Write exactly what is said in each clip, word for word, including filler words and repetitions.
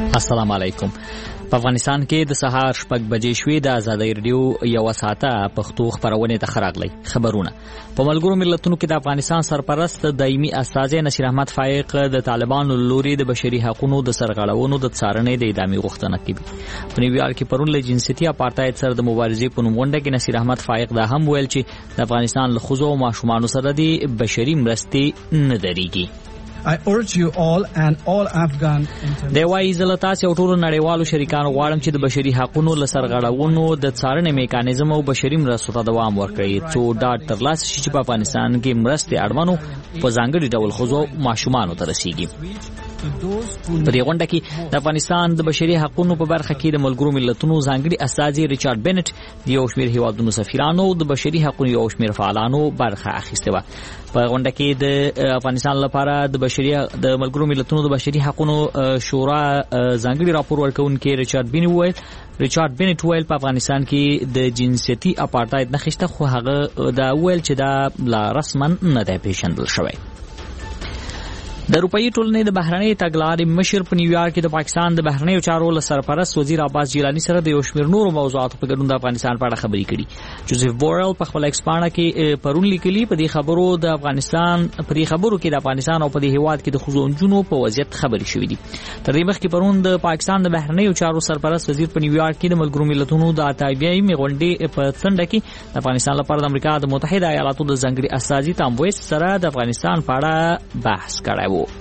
السلام علیکم. په افغانستان کې د سهار شپږ بجې شوې. د آزادۍ رادیو یو ساعته پښتو خبرونه ته خراغلي خبرونه. په ملګرو ملتونو کې د افغانستان سرپرست دایمي استازی نصیر احمد فائق د طالبانو لوري د بشري حقوقو د سرغړونو د څارنې د ادامې غوښتنه کوي. په نیویارک کې پرون له جنسيتي اپارټاید سره د مبارزې په نوم غونډه کې نصیر احمد فائق دا هم ویل چې د افغانستان له ښځو او ماشومانو سره د بشري مرستې نه درېږي. I urge you all and all Afghan د وایي زلتاس یو ټولو نړیوالو شریکانو غواړم چې د بشري حقوقو له سرغړونو د څارنې میکانیزم او بشري مرستو ته دوام ورکړي څو ډاډ ترلاسه شي چې په افغانستان کې مرستې اړمنو په ځانګړي ډول ښځو ماشومانو ته رسیږي. په دې غونډه کې د افغانستان د بشري حقوقو په برخه کې د ملګرو ملتونو ځانګړي استازي ریچارډ بینټ د یو شمېر هیوادونو سفیرانو د بشري حقوقو یو شمېر فعالانو برخه اخیسته و. په غونډه کې د افغانستان لپاره د بشري د ملګرو ملتونو د بشري حقوقو شورا ځانګړي راپور ورکونکي ریچارډ بینټ وویل ریچارډ بینټ وویل په افغانستان کې د جنسيتي اپارټاید نخښته خو هغه دا ویل چې دا لا رسما نه دی پیژندل شوی. د اروپאי ټولنې د بهرنۍ تګلارې مشر په نیویارک کې د پاکستان د بهرنیو چارو له سرپرست وزیر عباس جیلانی سره د یو شمېر نورو موضوعاتو په ګډون د افغانستان په اړه خبرې کړي. جوزف بورل په خپل ایکسپانه کې پرون لیکلي په دې خبرو د افغانستان په دې خبرو کې د افغانستان او په دې هیواد کې د خزونجونو په وضعیت خبرې شوې دي. تر دې مخکې پرون د پاکستان د بهرنیو چارو سرپرست وزیر په نیویارک کې د ملګرو ملتونو د اتایوي غونډې په څنډه کې د افغانستان لپاره د امریکا د متحده ایالاتو د ځانګړي استازي تام ویس سره د افغانستان په اړه بحث کړی و.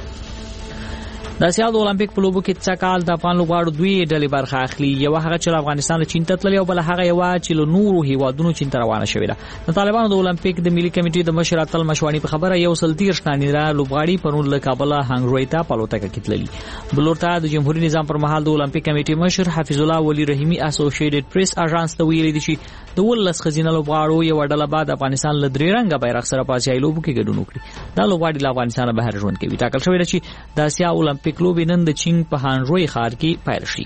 د اسیا د اولمپیک په لوبو کې څکال د افغان لوبغاړو دوی ډلې برخه اخلي. یو هغه چې افغانستان له چین ته تللی او بل هغه یو چې له نورو هیوادونو چین ته روانه شوې ده. د طالبانو د اولمپیک د ملي کمیټې د مشر اتل مشوانی په خبره یو سل تیرش نانیرا لوبغاړي پرون له کابل هنګروي ته پالوتکه کې تللی. بلورته د جمهوریت نظام پر مهال د اولمپیک کمیټې مشر حفیظ الله ولی رحیمی اسوسییټډ پریس اژانس ته ویلي دي چې د ولس خزینه لوبغاړو یو ډله بعد افغانستان له درې رنګه بیرغ سره په آسیایي لوبو کې ګډون وکړي. دا لوبغاړي له افغانستان بهر ژوند کوي. ټاکل شوی دی چې د اسیا اولمپیک لوبې نن د چین په هانروي ښار کې پیل شي.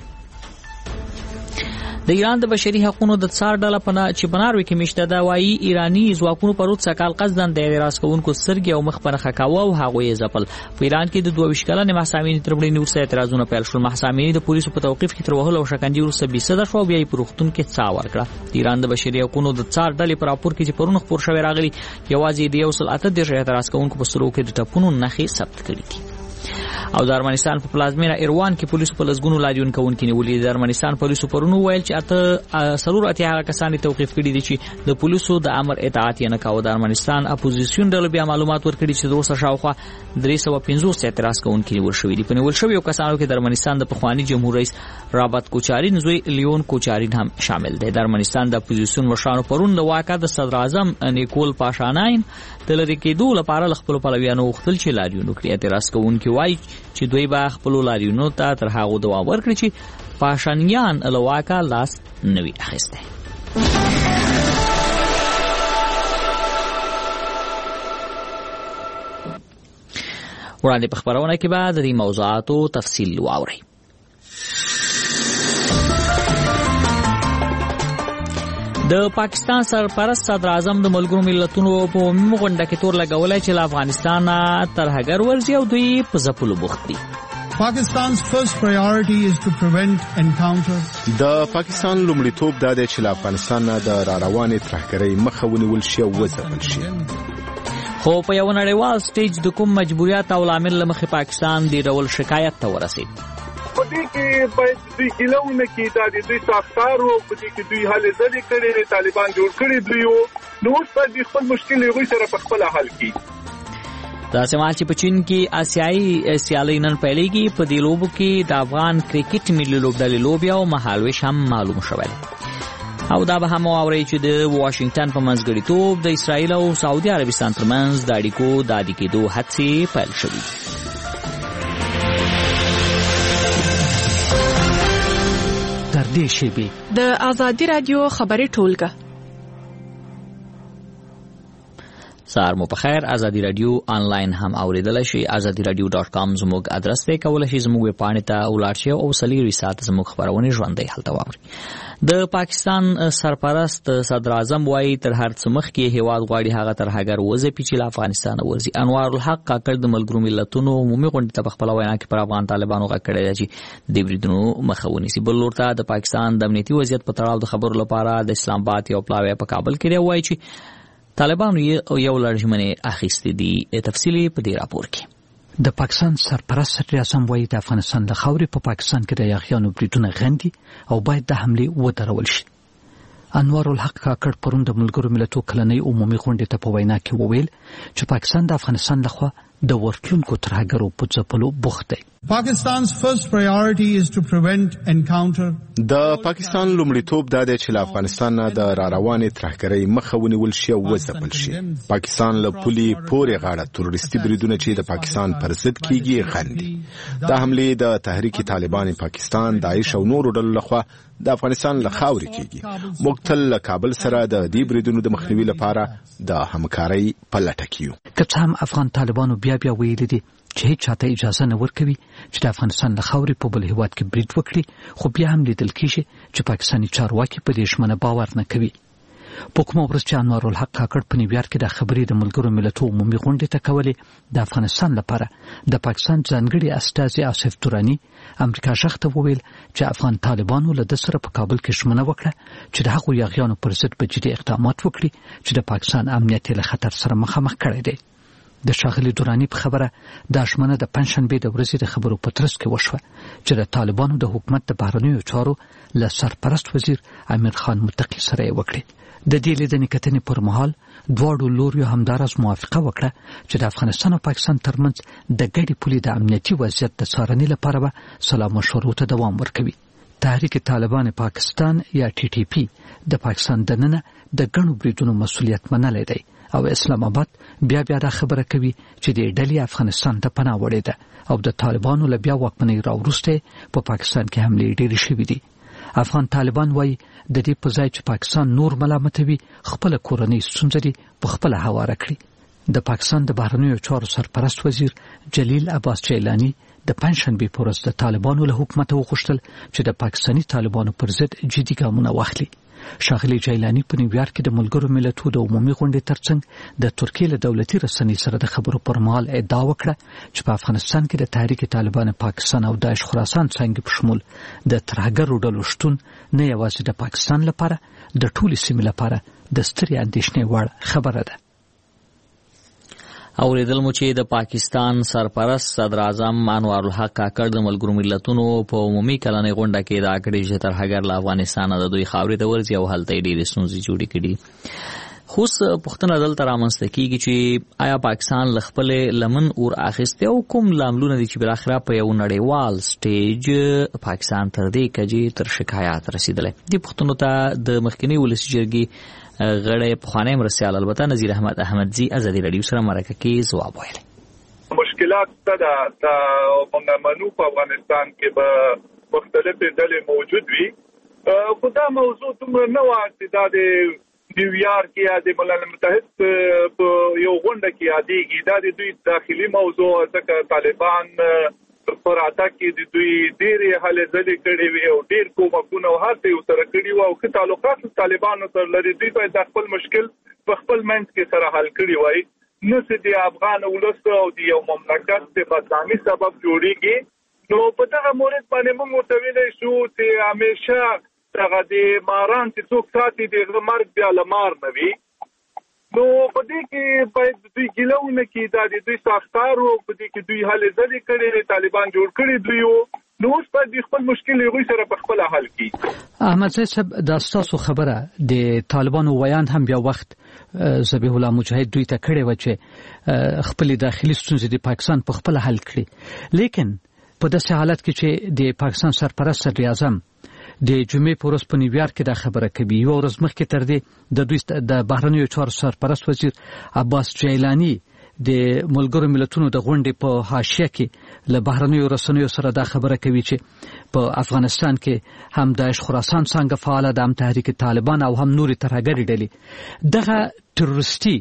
د ایران د بشري حقوقو د څار ډله پنا چې بناروي کې مشته دا وایي ایرانی ځواکونو پروت سکال قصدن د اعتراض کوونکو سرګي او مخ پر خکاوه او هغه یې ځپل. په ایران کې د دوه ویشت کلنې محسامین تر وړاندې ورسره اعتراضونه پیل شول. محسامین د پولیسو په توقيف کې تر وهلو او شکنجې ورسره بیسده شو بیا یې پروختون کې څا ورکړه. د ایران د بشري حقوقو د څار ډلې پر راپور کې چې پرون خبر شوی راغلی یوازې د یو سل اته د اعتراض کوونکو په سلو کې د ټاپونو نخې ثبت کړي دي. او د ارمنستان په پلازمینه ایروان کې پولیسو په لسګونو لاریون کوونکي نیولې. د ارمنستان پولیسو پرونو ویل چې اته سلور اتیا هغه کسان توقيف کړي دي چې د پولیسو د امر اطاعت نه کاوه. د ارمنستان اپوزیسیون ډلو بیا معلومات ورکړي چې دوه شاوخوا درې سوه پنځوس اعتراض کوونکي نیول شوي دي. په نیول شویو کسانو کې د ارمنستان د پخوانی جمهور رئیس رابط کوچارین زوی لیون کوچارین هم شامل دی. د ارمنستان د اپوزیسیون مشرانو پرون د واقع د صدر اعظم نیکول پاشاناین د لری کېدو لپاره خپل پلویانو وختل چې لاریون وکړي. اعتراض کوونکي وایي چې دوی به خپل لاریونو ته تر هغه دوام ورکړي چې پاشانیان له واقع لاس نوي اخیسته. وړاندې په خبرونه کې به د دې موضوعاتو تفصیل واورئ. د پاکستان سرپرست صدر اعظم د ملګرو ملتونو په عمومي غونډه کې تور لګولای چې له افغانستان تر هغه ورځي او دوی په ځپلو بوخت دي. Pakistan's first priority is to prevent encounter. د پاکستان لومړیتوب دا دی چې له افغانستان د را روانې ترهګرۍ مخه ونیول شي او وځپل شي. خو په یو نړیوال سټیج د کوم مجبوریت او لامل مخې پاکستان دی ډول شکایت ته ورسید. په دې کې په دې کلهونه کې دا د دوی ساختارو په دې کې دوی حل ځلې کړي طالبان جوړ کړي دوی نو اوس په دې خپل مشکل یې سره په خپل حل کړي. دا سمال چې په چین کې آسیایي سیالي نن پیلېږي. په دې لوبو کې د افغان کرکټ ملي لوبډلې لوبیا او مهالویش هم معلوم شول. او دا به هم اوري چې د واشنگټن په منځګړیتوب د اسرایل او سعودي عربستان ترمنځ د اړیکو د عادي کېدو هڅې پیل شوې. تر دې شیبې د آزادي رادیو خبري ټولګه. سار مو په خیر. ازادي رادیو آنلاین هم اوریدل شي. ازادي رادیو ډاټ کام زموږ ادرس ته کولای شي زموږ ویب پاڼې ته ولاړ شي او سلیری سات زموږ خبرونه ژوندۍ هلته واوري. د پاکستان سرپرست صدر اعظم وايي تر هر څه مخکې هیواد غواړي هغه تر هغه وځي چې افغانستان ورځي. انوار الحق کاکړ د ملګرو ملتونو عمومي غونډې ته په خپل وینا کې پر افغان طالبانو غږ کړی دی چې د بریدونو مخه ونیسي. بل لورته د پاکستان د امنیتي وضعیت په تړاو د خبرو لپاره د اسلام آباد یو پلاوی په کابل کې وایي چې طالبانو یو لړ ژمنې اخیستې دي. تفصیلي په دې راپور کې. د پاکستان سرپرست صدر اعظم وايي د افغانستان د خاورې په پاکستان کې د یاغیانو بریدونه غندي او باید د حملې ودرول شي. انوار الحق کاکړ پرون د ملګرو ملتونو کلنۍ عمومي غونډې ته په وینا کې وویل چې پاکستان د افغانستان لخوا د ورتلونکو ترهګرو په ځپلو بوخت دی. Pakistan's first priority is to prevent encounter. د پاکستان لومړیتوب دا دی چې له افغانستان نه د را روانې ترهګرۍ مخه ونیول شي او وځپل شي. پاکستان له پولې پورې غاړه تروریستي بریدونه چې د پاکستان پر ضد کیږي غندي. دا حملې د تحریک طالبان پاکستان، داعش او نورو ډلو لخوا د افغانستان له خاورې کیږي. موږ تل له کابل سره د دې بریدونو د مخنیوي لپاره د همکارۍ په لټه کې یو. که څه هم افغان طالبانو بیا بیا ویلي دي چې هیڅ چاته اجازه نه ورکوي چې د افغانستان له خاورې په بل هیواد کې برید وکړي، خو بیا هم لیدل کېږي چې پاکستاني چارواکي په دې ژمنه باور نه کوي. په کومه ورځ چې انوار الحق کاکړ په نیویارک کې د خبرې د ملګرو ملتونو عمومي غونډې ته کولې، د افغانستان لپاره د پاکستان ځانګړي استازي آصف توراني امریکا ژغ ته وویل چې افغان طالبانو له ده سره په کابل کې ژمنه وکړه چې د هغو یاغیانو پر ضد به جدي اقدامات وکړي چې د پاکستان امنیت له خطر سره مخامخ کړی دی. د شاغلي دوراني په خبره دا ژمنه د پنځشنبې د ورځې د خبرو په ترڅ کې وشوه چې د طالبانو د حکومت د بهرنیو چارو له سرپرست وزیر امیر خان متقي سره یې وکړې. د دې لیدنې کتنې پر مهال دواړو لوریو همداراز موافقه وکړه چې د افغانستان او پاکستان ترمنځ د ګډې پولې د امنیتي وضعیت د څارنې لپاره به سلا مشورو ته دوام ورکوي. تحریک طالبان پاکستان یا ټي ټي پی د پاکستان دننه د ګڼو بریدونو مسؤلیت منلی دی او اسلام آباد بیا بیا دا خبره کوي چې د ډلې افغانستان ته پناه وړې ده او د طالبانو له بیا واکمنۍ راوروسته په پاکستان کې حملې ډېرې شوې دي. افغان طالبان وايي د دې په ځای چې پاکستان نور ملامتوي، خپل کورنۍ ستونزې په خپل هواره کړي. د پاکستان د بهرنیو چارو سرپرست وزیر جلیل عباس جیلانی د پنځشنبې په ورځ د طالبانو له حکومت وغوښتل چې د پاکستاني طالبانو پر ضد جدي ګامونه واخلي. شاغلي جیلانی په نیویارک کې د ملګرو ملتونو د عمومي غونډې ترڅنګ د ترکیې له دولتي رسنۍ سره د خبرو پر مهال ادعا وکړه چې په افغانستان کې د تحریک طالبان پاکستان او داعش خراسان څنګه په شمول د ترهګرو ډلو شتون نه یوازې د پاکستان لپاره د ټولې سیمې لپاره د سترې اندېښنې وړ خبره ده. اوریدل مو چې د پاکستان سرپرست صدر اعظم انوار الحق کاکړ د ملګرو ملتونو په عمومي کلنۍ غونډه کې دا کړی چې ترهګر له افغانستان د دوی خاورې ته ورځي او هلته ډېرې ستونزې جوړې کړي. خو پوښتنه دلته رامنځته کېږي چې آیا پاکستان له خپلې لمن اور اخیستی او کوم لاملونه دي چې بالاخره په یو نړیوال سټیج پاکستان تر دې کجې تر شکایات رسېدلی؟ دې پوښتنو ته د مخکني ولسي جرګې غړی پخوانی مرستیال البته نذیر احمد احمدزي ازادي رادیو سره مرکه کې ځواب ویلی. مشکلات څه ده د منو په افغانستان کې به مختلفې ډلې موجود وي، خو دا موضوع دومره نه وه چې دا د نیویارک یا د ملل متحد په یو غونډه کې یادېږي. دا د دوی داخلي موضوع ځکه طالبان پر اتا کې د دوی ډېرې هلې ځلې کړې وي او ډېر کومکونه او هڅې یې ورسره کړي وو او ښه تعلقات له طالبانو سره لري. دوی باید دا خپل مشکل په خپل منځ کې سره حل کړي وای، نه چې د افغان ولس او د یو مملکت د بدنامۍ سبب جوړېږي. نو په دغه مورد باندې موږ ورته ویلی شو چې همیشه دغه د ماران چې څوک ساتي د هغه مرګ بیا له مار نه وي. نو په دې کې باید دوی ګیله ونه کړي، دا د دوی ساختار و، په دې کې دوی هلې ځلې کړې، طالبان جوړ کړي دوی وو. نو اوس باید خپل مشکل هغوی سره په خپله حل کړي. احمدزی صاحب دا ستاسو خبره د طالبانو ویان هم بیا وخت ذبیح الله مجاهد دوی ته کړې وه چې خپلې داخلي ستونزې د پاکستان په خپله حل کړي. لیکن په داسې حالت کې چې د پاکستان سرپرست صدر اعظم د جمعې په ورځ په نیویارک کې دا خبره کوي، یوه ورځ مخکې تر دې د دوی د بهرنیو چارو سرپرست وزیر عباس جیلانی د ملګرو ملتونو د غونډې په حاشیه کې له بهرنیو رسنیو سره دا خبره کوي چې په افغانستان کې هم داعش خراسان څنګه فعاله ده، هم تحریک طالبان او هم نورې ترهګرې ډلې. دغه تروریستي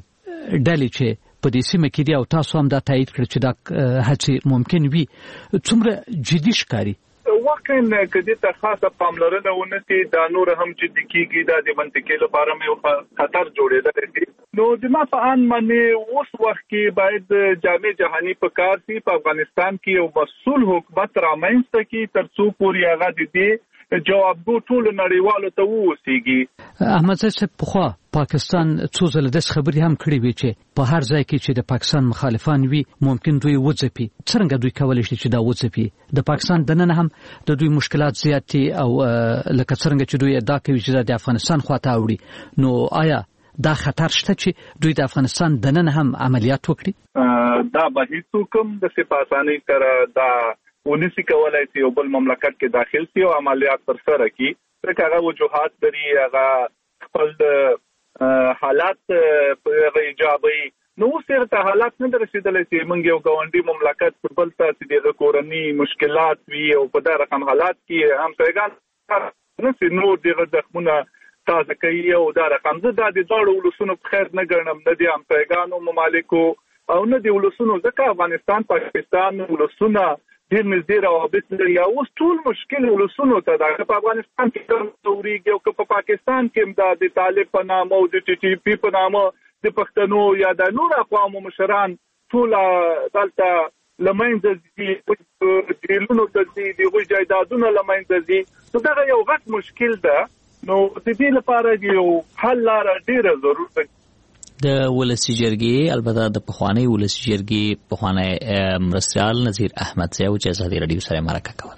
ډلې چې په دې سیمه کې دي او تاسو هم دا تایید کړ چې دا هڅې ممکن وي څومره جدي ښکاري؟ واقعا کدی ته خاصه پاملرنه ونسی دا نور هم جدي کیږي دا د منطقې لپاره مې خطر جوړېدل دي. نو د ما په ان باندې اوس وخت کې باید جامع جهاني په کار سي په افغانستان کې یو مسؤل حکومت رامنځته کی ترڅو پوری هغه دي جوابګو ټول نړیوالو ته ووسیږي. احمد صاحب په خوا پاکستان څو ځله د خبرې هم کړې وي چې په هر ځای کې چې د پاکستان مخالفان وي ممکن دوی وځپي. څنګه دوی کولای شي چې دا وځپي؟ د پاکستان دننه هم د دوی مشکلات زیات دي او لکه څنګه چې دوی ادعا کوي چې د افغانستان خواته اوړي، نو آیا دا خطر شته چې دوی د افغانستان دننه هم عملیات وکړي؟ دا به هیڅ کوم د سپاسانی سره دا ونسی کولای شي یو بل مملکت کې داخل شي او عملیات پر سره کړي. ځکه هغه وجوهات لري، هغه خپل حالات په ایجابي نو څرته حالات نه درسیدلې چې موږ یو ګاونډي مملکت په بل ته چې د کورنۍ مشکلات وي او په دا رقم حالات کې هم څنګه نه سي نور دغه زخمونه تازه کوي او دا رقم زه د ډاړو ولسونو په خیر نه ګڼم، نه دي هم پیغانو ممالکو او نه دی ولسونو، ځکه افغانستان پاکستان ولسونه ډېر نږدې روابط لري او اوس ټول مشکل ولسونو ته دا په افغانستان کې توريږي او په پاکستان کې د د طالب په نامه او د ټي ټي پی په نامه د پښتنو یا د نور اقوامو مشران ټول دلته لمنځه دي، جیلونو ته دي، د جایدادونو لمنځه دي. نو دا یو غټ مشکل ده. نو د دې لپاره یو حل لاره ډېره ضرورت ده. د ولسی جرګې البته د پخوانی ولسی جرګې پخوانی مرستیال نذیر احمد صاحب چې ازادي رادیو سره مرکه کوله.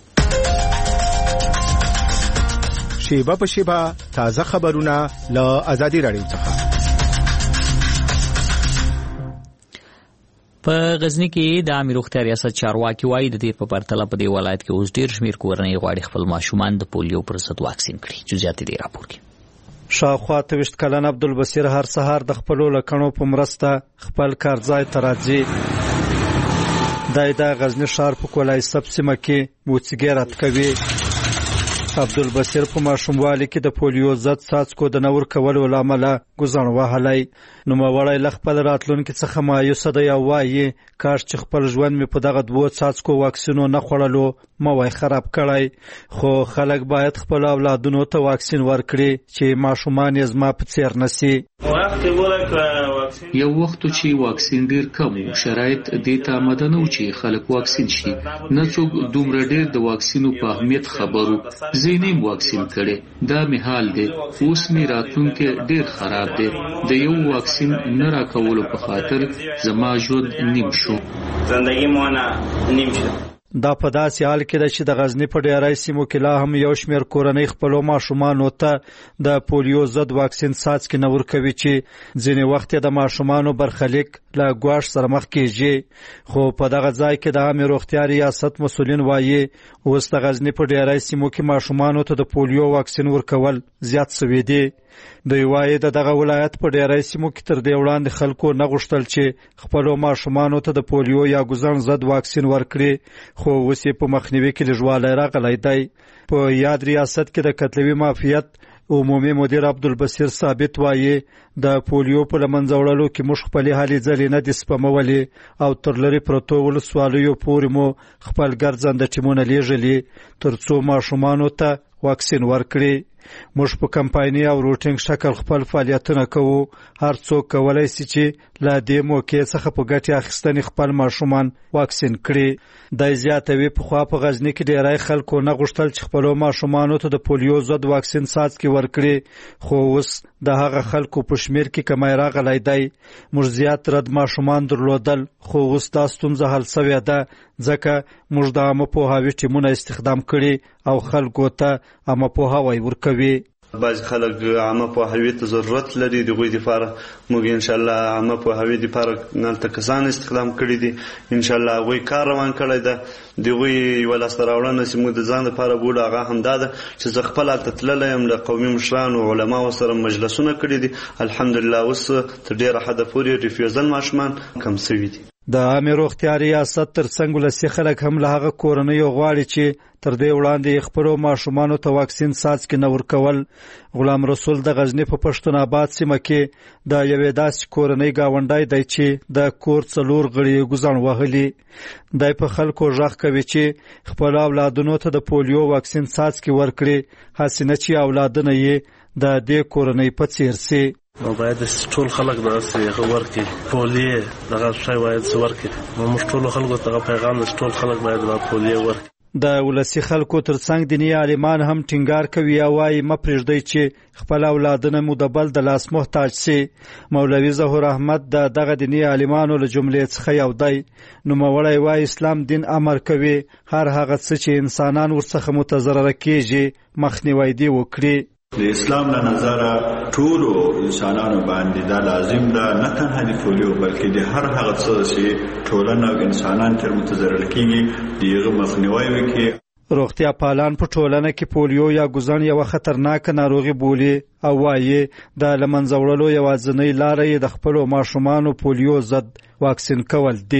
شیبه په شیبه تازه خبرونه له ازادي رادیو څخه. په غزنی کې د امیر روغتیا ریاست چارواکي وایي د دې په پرتله په دې ولایت کې اوس ډیر شمیر کورنۍ غواړي خپل ماشومان د پولیو پر ضد واکسین کړي. جزئیات دې راپور کړي. شاوخوا تویشت کلن عبدالبصیر هر سهار د خپلو لکڼو په مرسته خپل کارځای ته راځي. دای د غزنی ښار په کولای سب سیمه کې موسیقي رات کوي. عبدالبصیر په ماشوموالي کې د پولیو ضد څاڅکو د نور کولو لامل ګزن وهلی. نو موړی ل خپل راتلونکي څخه مایوسه دی او وایي کاش چې خپل ژوند مې په دغه دوو څاڅکو واکسینو نه خوړلو ما وای خراب کړی. خو خلک باید خپل اولادونو ته واکسین ورکړي چې ماشومان یې زما په څیر نسی. یو وخت چې واکسین ډیر کم و، شرایط دې ته آماده نه و چې خلک واکسین شي. نه څوک دومره ډیر د واکسینو په اهمیت خبرو. زه نیم واکسین کړی، دا می حال دی. اوس می راتلونکی ډیر خراب دی. د یو واکسین نه راکولو په خاطر زما ژوند نیم شو. زندگی مونه نیم شو. دا په داسې حال کې ده چې د غزنی په ډیری سیمو کې لا هم یو شمېر کورنۍ خپلو ماشومانو ته د پولیو ضد واکسین څاڅکي نه ورکوي چې ځینې وخت یې د ماشومانو برخلیک له ګواښ سره مخ کېږي. خو په دغه ځای کې د عامې روغتیا ریاست مسؤلین وایي اوس د غزنی په ډیری سیمو کې ماشومانو ته د پولیو واکسین ورکول زیات سوي دي. دوی وایي د دغه ولایت په ډیری سیمو کې تر دې وړاندې خلکو نه غوښتل چې خپلو ماشومانو ته د پولیو یا ګوزن ضد واکسین ورکړي، خو اوس یې په مخنیوي کې لږوالی راغلی دی. په یاد ریاست کې د کتلوي معافیت عمومي مدیر عبدالبصیر ثابت وایي د پولیو په له منځه وړلو کې موږ خپلې هلې ځلې نه دي سپمولې او تر لرې پرتو ولسوالیو پورې مو خپل ګرځنده ټیمونه لیږلي تر څو ماشومانو ته واکسین ورکړي. موږ په کمپایني او روټینګ شکل خپل فعالیتونه کوو. هر څوک کولای شي چې له دې موقع څخه په ګټې اخیستنې خپل ماشومان واکسین کړي. دی زیاتوي پخوا په غزني کې ډیری خلکو نه غوښتل چې خپلو ماشومانو ته د پولیو ضد واکسین څاڅکي ورکړي، خو اوس د هغه خلکو په شمیر کې کمی راغلی دی. موږ زیات رد ماشومان درلودل، خو اوس دا ستونزه حل سوې ده ځکه موږ د عامه پوهاوي ټیمونه استخدام کړي او خلکو ته عامه پوهاوی ورکوي. بعض خلک عامه پوهاوي ته ضرورت لري، د غوی لپاره موږ ان شاء الله عامه پوهاوي لپاره نن کسان استخدام کړي دي. ان شاء الله غوی کار روان کړی ده. د غوی یو لاس راوړنه چې موږ د ځان لپاره بوله هغه هم دا ده چې زه خپل هلته تللی یم، له قومي مشرانو او علماو سره مجلسونه کړي دي. الحمدلله اوس تر ډېره حده پورې ریفیوزل ماشومان کم سوي دي. د عامه روغتیا ریاست ترڅنګ ولسي خلک هم له هغه کورنیو غواړي چې تر دې وړاندې خپلو ماشومانو ته واکسین څاڅکي نه ورکول. غلام رسول د غزنی په پښتون آباد سیمه کې د یوې داسې کورنۍ گاونډی دی چې د کور څلور غړي ګزن وهلي. دای په خلکو ژغ کوي چې خپل اولادونو ته د پولیو واکسین څاڅکي ورکړي، حسینه چې اولادونه یې د دې کورنۍ په څیر سي. نو باید ټول خلک داسې ورکړي پولیو دغه شی باید ورکړي. نو موږ ټول خلکو ته پیغام د ټول خلک باید د پولیو ورکړي. د ولسی خلکو ترڅنګ دیني عالمان هم ټینګار کوي او وايي مپرېږدي چې خپل اولادونه مو د بل د لاس محتاج سي. مولوي ظهور احمد د دغه دیني عالمانو له جملې څخه یو دی. نو مولوي وايي اسلام دین امر کوي هر هغه څه چې انسانان ورڅخه متضرر کیږي مخنیوي دی وکړي. د اسلام له نظره ټولو انسانانو باندې دا لازم ده، نه تنها د پولیو بلکې د هر هغه څه چې ټولنه او انسانان تر متضرر کیږي دغه مخنیوي وکړي. روغتیا پالان په ټولنه کې پولیو یا ګزن یو خطرناک ناروغي بولي او وايي د لمنځه وړلو یوازینۍ لاره یې د خپلو ماشومانو پولیو ضد واکسین کول دي.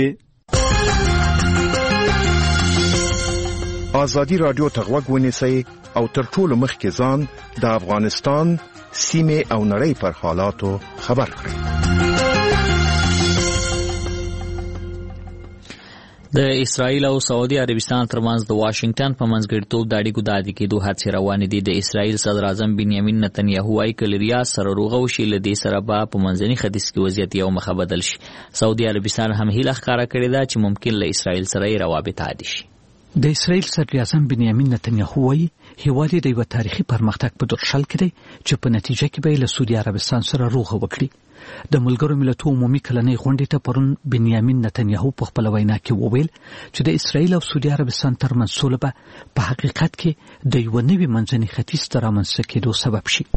آزادی رادیو ته غوږ ونیسئ او تر ټولو مخکې ځان د افغانستان سیمې او نړۍ پر حالاتو خبر کړئ. د اسرائیل او سعودي عربستان ترمنځ د واشنگټن په منځګړیتوب د اړیکو د عادي کېدو هڅې روانې دي. د اسرائیل صدر اعظم بنیامین نتنیاهو وايي که له ریاض سره روغه وشي له دې سره به په منځني ختیځ کې وضعیت یو مخه بدل شي. سعودي عربستان هم هیله ښکاره کړې ده چې ممکن له اسرائیل سره یې روابط عادي شي. د اسرائیل صدر اعظم بنیامین نتنیاهو وايي هیواد یې د یو تاریخي پرمختګ په دور شل کې دی چې په نتیجه کې به له سعودي عربستان سره روغه وکړي. د ملګرو ملتونو عمومي کلنۍ غونډې ته پرون بنیامین نتنیاهو په خپل وینا کې وویل چې د اسرائیل او سعودي عربستان ترمنځ سوله به په حقیقت کې د یو نوي منځني ختیځ ته رامنځته کېدو سبب شي.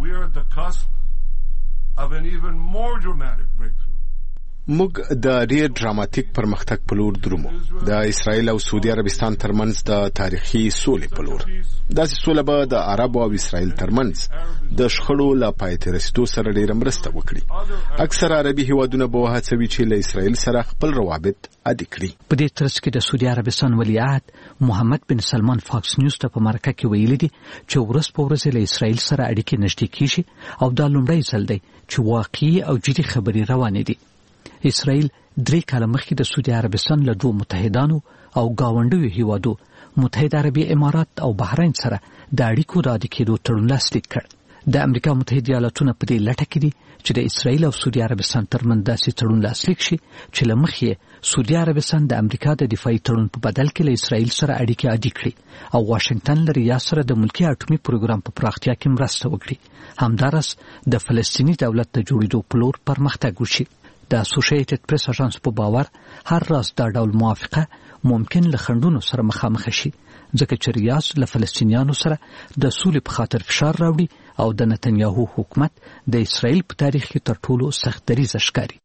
موږ د ډیر ډراماتیک پرمختګ په لور درومو، د اسرائیل او سعودي عربستان ترمنځ د تاریخي سولې په لور. داسې سوله به د عرب او اسرائیل ترمنځ د شخړو له پای ته رسیدو سره ډیره مرسته وکړي. اکثر عربي هیوادونه به وهڅوي چې له اسرائیل سره خپل روابط عادي کړي. په دې ترڅ کې د سعودي عربستان ولیعهد محمد بن سلمان فاکس نیوز ته په مرکه کې ویلي دي چې ورځ په ورځ له اسرائیل سره اړیکې نږدې کیږي او دا لومړی ځل دی چې واقعي او جدي خبرې روانې دي. اسرائیل درې کاله مخکې د سعودي عربستان له دوه متحدانو او گاونډیو هیوادو متحده عربي امارات او بحرین سره د اړیکو د عادي کېدو تړون لاسلیک کړ. د امریکا متحده ایالاتونه په دې لټه کې دي چې د اسرائیل او سعودي عربستان ترمنځ داسې تړون لاسلیک شي چې له مخې سعودي عربستان د امریکا د دفاعي تړون په بدل کې له اسرائیل سره اړیکې عادي کړي او واشنگټن له ریاض سره د ملکي اټومي پروګرام په پراختیا کې مرسته وکړي. همدارس د فلسطیني دولت د جوړېدو په لور پرمختګ وشي. د اسوسییټډ پریس اژانس په باور هر راز دا ډول موافقه ممکن له خنډونو سره مخامخ شي ځکه چې ریاض له فلسطینیانو سره د سولې په خاطر فشار راوړي او د نتنیاهو حکومت د اسرائیل په تاریخ کې تر ټولو سخت دریځه ښکاري.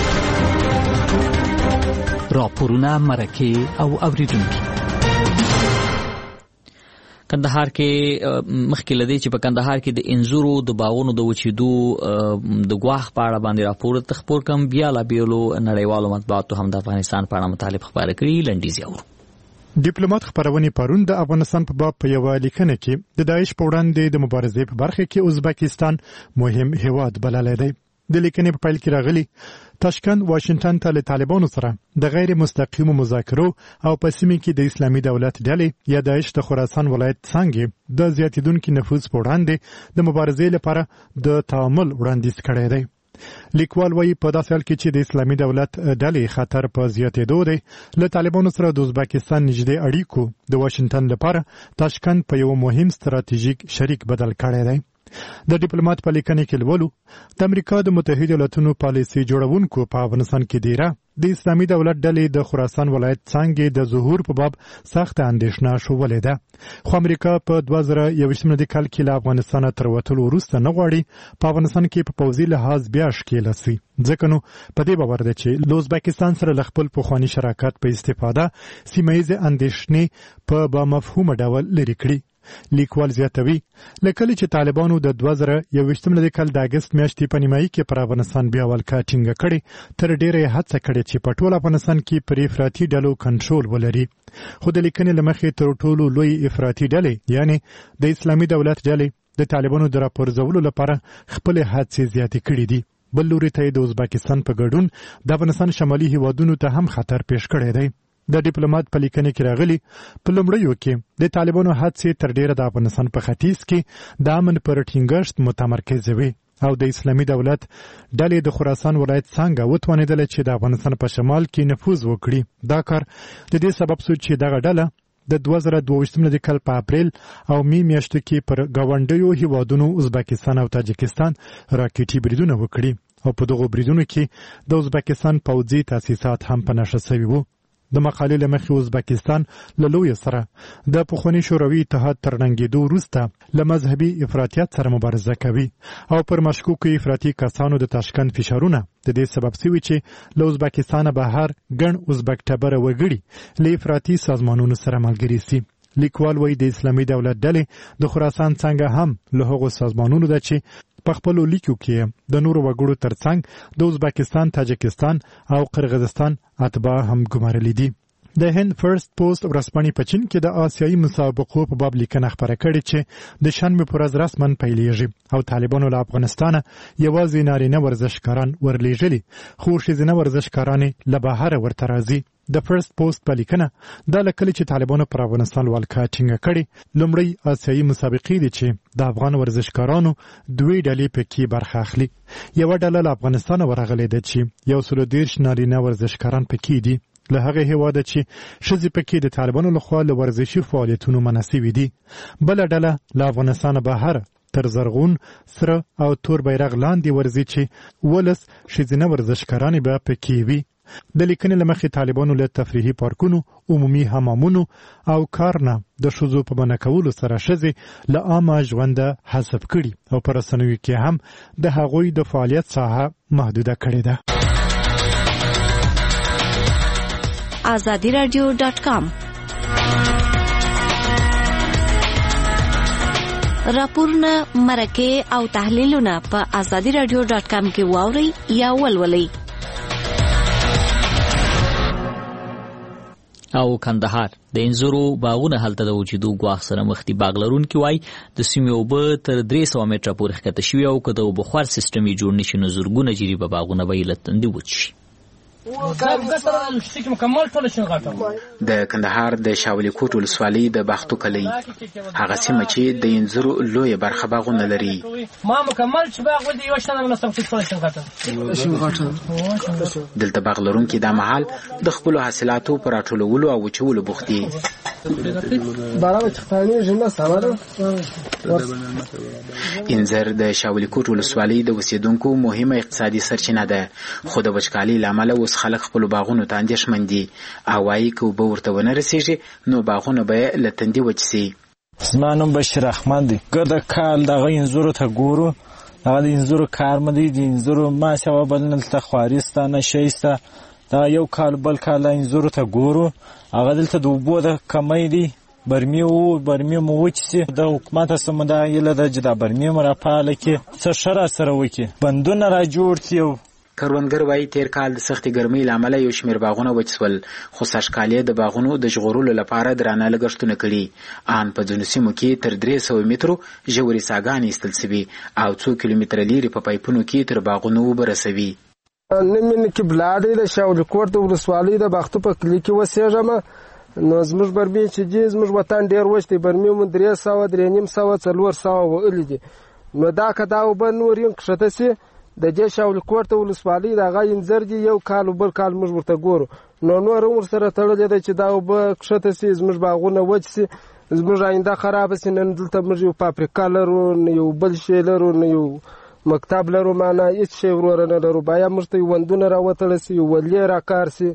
راپورونه مرکه او اوریدونکي. کندهار کې مخکې لدی چې په کندهار کې د انځورو د باغونو د وچېدو د ګواښ په اړه باندې راپور تخپور کم بیا لا بیلو نړیوالو مطبوعاتو هم د افغانستان په اړه مطالب خبره کړي. لنډیز یاورو. ډیپلوماټ خبرونه پرون د افغانستان په باب په یو لیکنه کې د داعش په وړاندې د مبارزې په برخه کې ازبکستان مهم هیواد بللی دی. د لیکنې په پیل کې راغلي تاشکند واشنگټن ته له طالبانو سره د غیر مستقیمو مذاکرو او په سیمه کې د اسلامي دولت ډلې یا داعش د خراسان ولایت څنګه د زیاتیدونکو نفوذ په وړاندې د مبارزې لپاره د تعامل وړاندیز کړی دی. لیکوال وايي په داسې حال کې چې د اسلامي دولت ډلې خطر په زیاتېدو دی له طالبانو سره د ازبکستان نږدې اړیکو د واشنگټن لپاره تاشکند په یو مهم ستراتیژیک شریک بدل کړی دی. د ډیپلوماټ په لیکنه کې لولو د امریکا د متحده ایالاتونو پالیسي جوړونکو په افغانستان کې دیره د اسلامي دولت ډلې د خراسان ولایت څنګه د ظهور په باب سخت اندېښنه شولې ده خو امریکا په دوه زره یوویشتم کال کې له افغانستان تر وتلو وروسته نه غواړي په افغانستان کې په پوځي لحاظ بیا ښکېل شي ځکه نو په دې باور ده چې له ازبکستان سره له خپل پخواني شراکت په استفاده سیمه ییزې اندېښنې په با مفهومه ډول لرې کړي. لیکوال زیاتوي لکه چې طالبانو د دوه زره یوویشتم کال د اگست میاشتې په نیمایي کې پر افغانستان بیا ولکه ټینګه کړې تر ډیره هڅه کړې چې په ټول افغانستان کې پر افراطي ډلو کنټرول ولري خو د لیکنې لمخې تر ټولو لوی افراطي ډلې یعنی د اسلامي دولت ډلې د طالبانو د راپورځولو لپاره خپل هڅې زیاتې کړې دي بل لوري ته د ازبکستان په ګډون د افغانستان شمالي هیوادونو ته هم خطر پیښ کړی دی د ډیپلوماټ په لیکنه کې راغلي په لومړیو کې د طالبانو هڅې تر ډیره د افغانستان په ختیځ کې د امن پر ټینګښت متمرکز وي او د اسلامي دولت ډلې د خراسان ولایت څنګه وتوانیدل چې د افغانستان په شمال کې نفوذ وکړي دا کار د دې سبب شو چې دغه ډله د دوه زره دوه کال په اپریل او می میاشتو کې پر گاونډیو هیوادونو ازبکستان او تاجکستان راکټي بریدونه وکړي او په دغه بریدونو کې د ازبکستان پوځي تاسیسات هم په نښه شوي وو د مقالې له مخې ازبکستان له لوی سره د پخواني شوروي اتحاد تر ننګېدو وروسته له مذهبي افراطیت سره مبارزه کوي او پر مشکوکو افراطي کسانو د تاشکند فشارونه د دې سبب شوي چې له ازبکستانه بهر ګڼ ازبک ټبره وګړي له افراطي سازمانونو سره ملګري سي لیکوال وایي د اسلامي دولت ډلې د خراسان څنګه هم له هغو سازمانونو ده چې په خپلو لیکو کې د نورو وګړو ترڅنګ د ازبکستان تاجکستان او قرغیزستان اتباع هم ګمارلي دي د هند فرست پوسټ ورځپاڼې په چین کې د آسیایي مسابقو په باب لیکنه خپره کړې چې د شنبې پر ورځ رسماً پیلېږي او طالبانو له افغانستانه یوازې نارینه ورزشکاران ورلیږلي خو ښځینه ورزشکارانې له بهره ورته راځي د فرست پوسټ په لیکنه دا لکه چې طالبانو پر افغانستان ولکه ټینګه کړې لومړی آسیایي مسابقې دي چې د افغان ورزشکارانو دوی ډلې پکې برخه اخلي یوه ډله له افغانستانه ورغلې ده چې یو سل دېرش نارینه ورزشکاران پکې دي له هغه هیواده چې ښځې پکې د طالبانو لخوا له ورزشي فعالیتونو منع سوي دي بله ډله له افغانستانه بهر تر زرغون سره او تور بیرغ لاندې ورځي چې ولس ښځینه ورزشکارانې به پکې وي د لیکنې له مخې طالبانو له تفریحي پارکونو عمومي حمامونو او کار نه د ښځو په منع کولو سره ښځې له عامه ژونده حذف کړي او په رسنیو کې هم د هغوی د فعالیت ساحه محدوده کړې ده آزادی رادیو ډاټ کام راپورونه مرکه او تحلیلونه په آزادی رادیو ډاټ کام کې واورئ یا ولولئ او کندهار د انځورو باغونه هلته د وجودو ګواښ سره مخ دي باغ لرونکي وایي د سیمې اوبه تر درې سوه متره پورې ښکته شوي او که د اوبهخوار سیسټم یې جوړ نه شي نو زرګونه جریبه باغونه به یې له تندې وچ شي د کندهار د شاولی کوټ ولسوالۍ د باختو کلی هغه سیمه چې د انځورو لویه برخه باغونه لري ما مکمل چې باغ ودی یو شنه نسم څه دلته باغ لرونکي دا مهال د خپل حاصلاتو پر راټولولو او وچولو بوخت دي انځر د شاولی کوټ ولسوالۍ د اوسیدونکو مهمه اقتصادي سرچینه ده خو د وچکالۍ له امله اوس خلک خپل باغونو ته اندېښمن دي او وایي که اوبه ورته ونه رسېږي نو باغونه به یې له تندې وچ سي زما نوم بشیر احمد دی که د کال دغه انځورو ته ګورو هغه د انځورو کار مه دی د انځورو ماسې بل دلته خواري سته نشی سته دا یو کال بل کال انځورو ته ګورو هغه دلته د اوبو د کمی دی برمی و برمی مو وچ سي د حکومت سم دا یله د جدا برمی مرافاله کې څه شر سره وکي بندونه را جوړ سي کروندګر وایي تیر کال د سختې ګرمۍ له امله یو شمېر باغونه وچ سول خو سږکال د باغونو د ژغورلو لپاره درانه لګښتونه کړي ان په ځینو سیمو کې تر درې سوه مترو ژورې څاګانې ایستل سوي او څو کیلومتره لیرې په پایپونو کې تر باغونو اوبه رسوي نن کې بلاډې د شاولی کوټ د ولسوالۍ د باختو په کلي کې اوسېږم نو زموږ برمې چې دي زموږ وطن ډېر وچ دی برمې مو درې سوه درې نیم سوه څلور سوه وهلي دي نو دا که دا اوبه نور یې کښته سي د دې شاولی کوټ ته ولسوالۍ د هغه انځر دي یو کال او بل کال موږ ورته ګورو نو نور هم ورسره تړلې ده چې دا اوبه کښته سي زموږ باغونه وچ سي زموږ آینده خرابه سي نن دلته موږ یو فابریکه لرو نه یو بل شی لرو نه یو مکتب لرو معنا هیڅ شی وروره نه لرو باید موږ ته یو وندونه راوتړل سي یو ولې راکار سي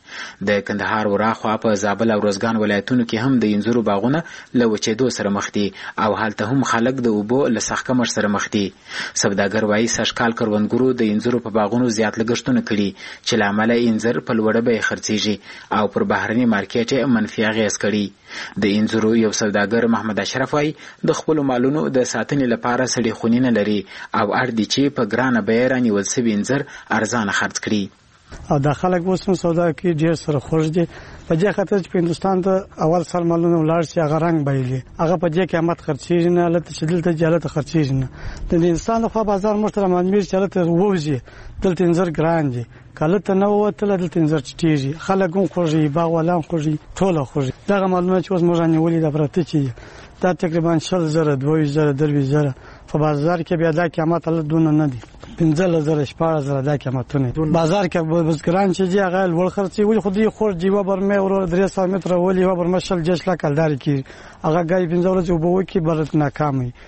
د کندهار وراخوا په زابل او روزګان ولایتونو کې هم د انځرو باغونه له وچېدو سره مخ دي او هلته هم خلک د اوبو له سخکمر سره مخ دي. سوداګر وایي سږکال کروندګرو د انځرو په باغونو زیات لګښتونه کړي چې له امله انځر په لوړه بیه خرڅېږي او پر بهرني مارکیټ یې منفي اغېز کړي. د انځرو یو سوداګر محمد اشرف وایي د خپلو مالونو د ساتنې لپاره سړې خونې نه لري او اړ دي چې په ګرانه بیه رانیول سوي انځر ارزانه خرڅ کړي. او د خلک اوس هم سودا کې ډېر سره خوښ دي په دې خاطر چې په هندوستان ته اول سال مالونه ولاړ شي هغه رنګ بایلي هغه په دې قیمت خرڅېږي نه هلته چې دلته چې هلته خرڅېږي نه. د هندوستان لخوا بازار موږ ته معلومېږي چې هلته ووځي دلته انځر ګران دي که هلته نه ووتله دلته انځر چټېږي خلک هم خوږي باغ والا هم خوږي ټوله خوږي. دغه معلومات چې اوس موږ رانیولي دا پراته چې دا تقریبا شل زره دوه زره درویشت زره په بازار کې بیا دا قیمت هلته دونه نه دي پنځه زره شپاړس زره دا قیمتونه بازار کې بزګران چې دي هغه لوړ خرڅي ولې خو دوی خور جیوه برمه ورو درې سوه متره ولې یوه برمه شل دېرش لکه کلدارې کېږي هغه ګای پنځه ورځې اوبه وکړي بل ناکام وي.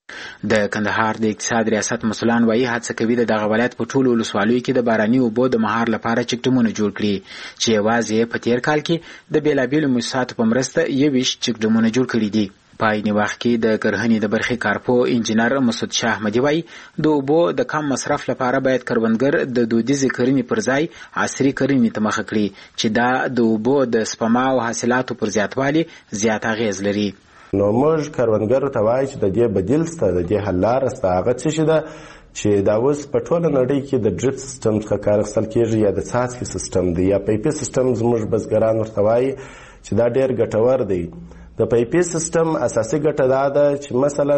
د کندهار د اقتصاد ریاست مسؤلان وایي هڅه کوي د دغه ولایت په ټولو ولسوالیو کې د باراني اوبو د مهار لپاره چکډمونه جوړ کړي چې یوازې په تیر کال کې د بېلابېلو موسساتو په مرسته یوویشت چکډمونه جوړ کړي دي. په عین وخت کې د کرهنې د برخې کارپو انجینر مسعود شاه احمدي وایي د اوبو د کم مصرف لپاره باید کروندګر د دودیزې کرنې پر ځای عصري کرنې ته مخه کړي چې دا د اوبو د سپما او حاصلاتو پر زیاتوالي زیات اغېز لري. نو موږ کروندګرو ته وایو چې د دې بدیل شته د دې حل لاره شته هغه څه شي ده چې دا اوس په ټوله نړۍ کې د ډریپ سیستم څخه کار اخیستل کېږي یا د څاڅکي سیستم دی یا پیپي سیستم زموږ بزګران ورته وایي چې دا ډېر ګټور دی. د پیپي سیستم اساسي ګټه دا ده چې مثلا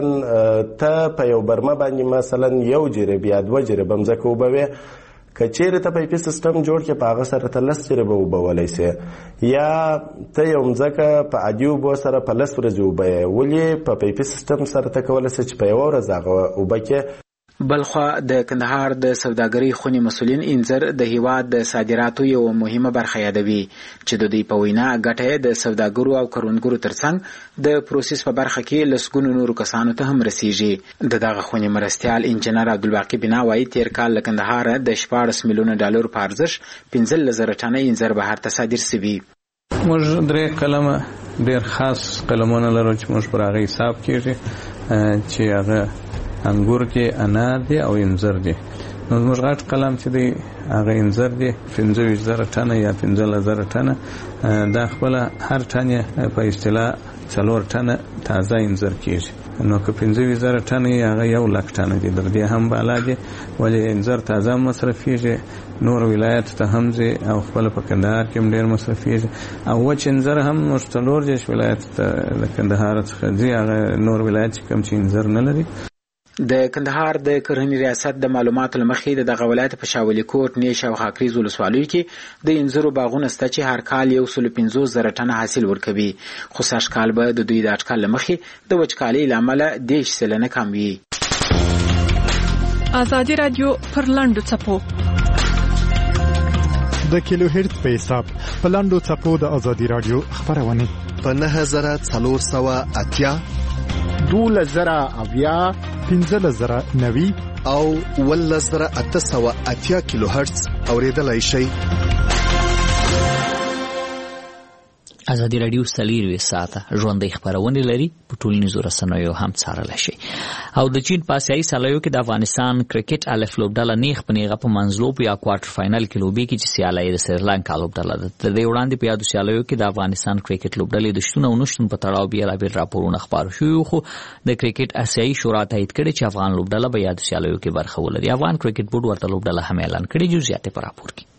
ته په یو برمه باندې مثلا یو جریب یا دوه جریبه مځکه اوبه وې که چیرې ته پیپي سیستم جوړ کړې په هغه سره ته لس جریبه اوبه ولی سې یا ته یو مځکه په عادي اوبو سره په لس ورځې اوبه یې ولې په پیپي سیستم سره ته کولی سې چې په یوه ورځ هغه اوبه کې. بلخوا د کندهار د سوداګرۍ خونې مسؤلین انځر د هیواد د صادراتو یو مهمه برخه یادوي چې د دوی په وینا ګټه د سوداګرو او کروندګرو ترڅنګ د پروسس په برخه کې لسګونو نورو کسانو ته هم رسیږي. د دغه خونې مرستیال انجینر عبدالباقي بنا وایي تیر کال له کندهار د شپاړس میلیونه ډالر په ارزښت پنځلس زره ټنه انځر بهر ته صادر سوي. موږ درې قلمه ډېر خاص قلمونه لرو چې موږ پر هغه حساب کېږي چې هغه انګور دي انار دي او انځر دي. نو زموږ غټ قلم چې دی هغه انځر دي پنځه ویشت زره ټنه یا پنځلس زره ټنه دا خپله هر ټن یې په اصطلاح څلور ټنه تازه انځر کېږي. نو که پنځه ویشت زره ټنه یې هغه یو لک ټنه دي در دې هم بالا دي ولې انځر تازه مصرفېږي نور ولایت ته هم ځي او خپله په کندهار کې هم ډېر مصرفېږي او وچ انځر هم موږ څلور دېرش ولایت ته له کندهار څخه ځي هغه نور ولایت چې کوم چې انځر نه لري. د کندهار د کرهنې ریاست د معلوماتو له مخې د دغه ولایت په شاولي کوټ نیش او خاکریز ولسوالیو کې د انځرو باغونه شته چې هر کال یو سل پنځوس زره ټنه حاصل ورکوي خو سږ کال به د دوی د اټکل له مخې د وچکالۍ له امله دېرش سلنه کم وي. ازادي راډیو پر لنډو څپو د کیلو هرتز په حساب په لنډو څپو د ازادي راډیو خبرونه په نهه زره څلور سوه اتیا دولس زره اویا پنځلس زره نوي او اوولس زره اته سوه اتیا کیلو هرتز اوریدلای شئ. ازادي راډیو څلېرویشت ساعته ژوندۍ خپرونې لري په ټولنیزو رسنیو هم څارلی شئ. او د چین په اسیایي سیالیو کې د افغانستان کرکټ الف لوبډله نیغ په نیغه په منځلوب یا کوارټر فاینل کې لوبې کې چې سیاله یې د سریلانکا لوبډله ده. د دې وړاندې په یادو سیالیو کې د افغانستان کرکټ لوبډلې د شتون او نشتون په تړاو بېلابېل راپورونه خپاره شوي خو د کرکټ اسیایي شورا تایید کړی چې افغان لوبډله به یادو سیالیو کې برخه ولري. افغان کرکټ بورډ ورته لوبډله هم اعلان کړې. جزئیات په راپور کې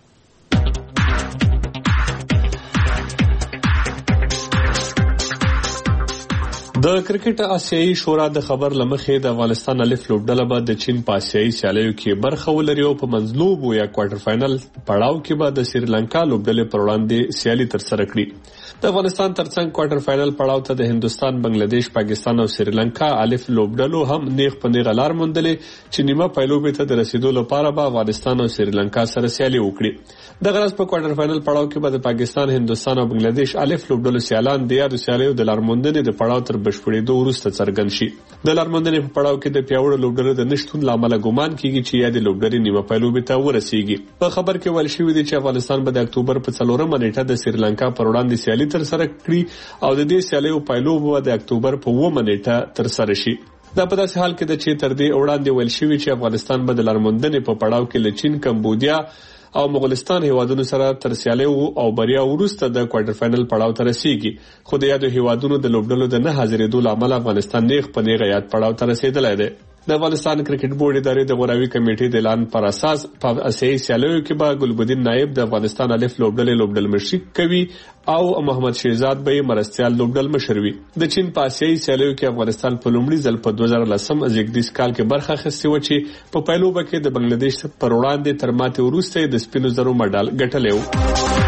د کرکټ آسیایي شورا د خبر لمخې د افغانستان الف لوبډله به د چین په آسیایي سیالیو کې برخه ولري او په منځلوب یا کوارټر فاینل پړاو کې به د سریلانکا لوبډلې پر وړاندې سیالي ترسره کړي. د افغانستان ترڅنګ کوارټر فاینل پړاو ته د هندوستان، بنگلاديش، پاکستان او سریلانکا الف لوبډلو هم نیغ په نیغه لار موندلې چې نیمه پایلوبې ته د رسیدو لپاره به افغانستان او سریلانکا سره سیالي وکړي. د غرض په کوارټر فاینل پړاو کې به د پاکستان، هندوستان او بنگلاديش الف لوبډلو سیالان د یادو سیالیو د لار موندنې د پړاو تر بشپړېدو وروسته څرګند شي. د لارموندنې په پړاو کې د پیاوړو لوبډلو د نشتون له امله ګمان کیږي چې یادې لوبډلې نیمه پایلوبې ته ورسیږي. په خبر کې ویل شوي دي چې افغانستان به د اکتوبر په څلورمه نیټه د سریلانکا پر وړاندې سیالي ترسره کړي او د دې سیالیو پایلوب به د اکتوبر په اوومه نیټه ترسره شي. دا په داسې حال کې ده چې تر دې وړاندې ویل شوي چې افغانستان به د لارموندنې په پړاو کې له چین، کمبودیا او مغولستان هیوادونو سره تر سیالیو او بریا وروسته د کوارټر فائنل پړاو ته رسیږي. خو د یادو هیوادونو د لوبډلو د نه حاضرېدو له امله افغانستان نیغ په نیغه یاد پړاو ته رسیدلی دی. د افغانستان کرکټ بورډ ادارې د غوراوي کمیټې د اعلان پر اساس په اسیایي سیالیو کې به ګلبدین نایب د افغانستان الف لوبډلې لوبډل مشري کوي او محمد شهزاد به مرستيال لوبډل مشر وي. د چین په اسیایي سیالیو کې افغانستان په لومړي ځل په دوه زره لسم زیږدیز کال کې برخه اخیستې و چې په پایلوبه کې د بنگلاديش پر وړاندې تر ماتې وروسته د سپینو زرو مډال ګټلی و.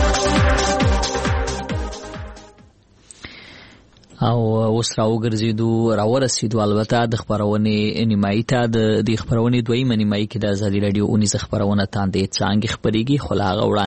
او اوس راوګرځېدو راورسېدو البته د خپرونې نیمایي ته. د دې خپرونې دویمه نیمایي کې د ازادي راډیو اونیزه خپرونه تاندې څانګې خپرېږي خو له هغه